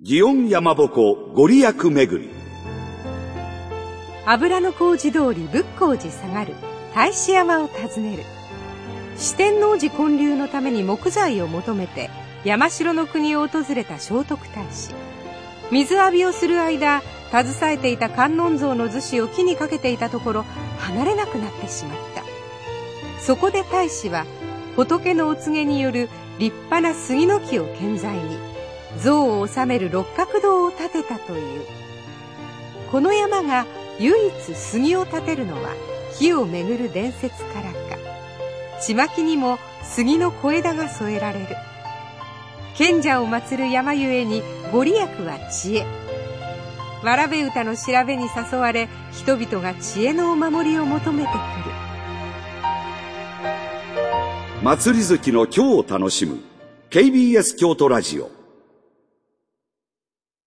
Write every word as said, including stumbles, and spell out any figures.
祇園山鉾ご利益巡り。 油の小路通り仏光寺下がる大師山を訪ねる。四天王寺建立のために木材を求めて山城の国を訪れた聖徳太子。水浴びをする間、携えていた観音像の厨子を木にかけていたところ、離れなくなってしまった。そこで太子は仏のお告げによる立派な杉の木を建材に像を収める六角堂を建てたという。この山が唯一杉を建てるのは木をめぐる伝説からか。ちまきにも杉の小枝が添えられる。賢者を祀る山ゆえにご利益は知恵。わらべ歌の調べに誘われ、人々が知恵のお守りを求めてくる。 祭り好きの今日を楽しむ ケービーエス 京都ラジオ。